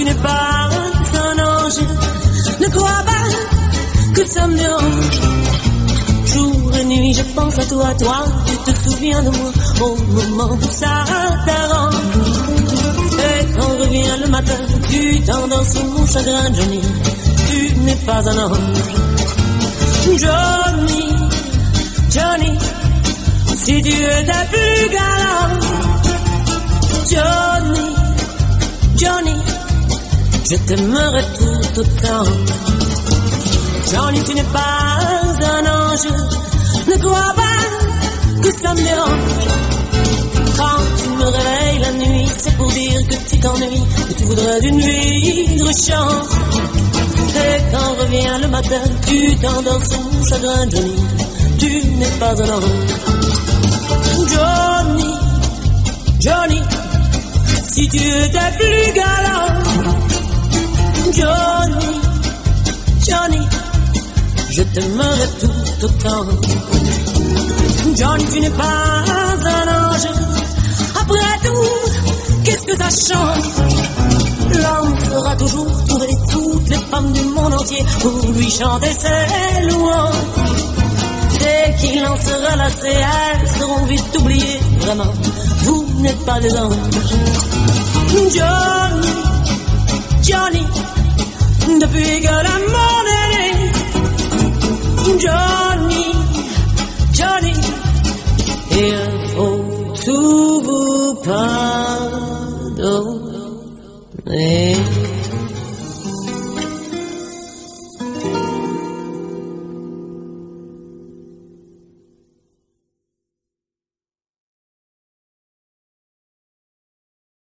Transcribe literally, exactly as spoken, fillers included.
n'es pas un ange. Ne crois pas que ça me dérange. Jour et nuit, je pense à toi, toi, tu te souviens de moi au moment où ça t'arrange. Et quand revient le matin, tu t'endors sous mon chagrin, Johnny. Tu n'es pas un ange. Johnny, Johnny, si tu étais plus galant. Johnny, Johnny, je t'aimerais tout autant. Johnny, tu n'es pas un ange. Ne crois pas que ça me dérange. Quand tu me réveilles la nuit, c'est pour dire que tu t'ennuies, que tu voudrais une vie de chance. Et quand revient le matin, tu t'endors sous mon chagrin, Johnny. Tu n'es pas un ange. Johnny, Johnny, si tu étais plus galant. Johnny, Johnny, je t'aimerais tout autant. Johnny, tu n'es pas un ange. Après tout, qu'est-ce que ça change? L'homme fera toujours trouver toutes les femmes du monde entier pour lui chanter ses louanges. Dès qu'il en sera lassé, elles seront vite oubliées. Vraiment, vous n'êtes pas des anges. Johnny, Johnny, depuis que l'amour est né. Johnny, Johnny, il faut tout vous pardonner.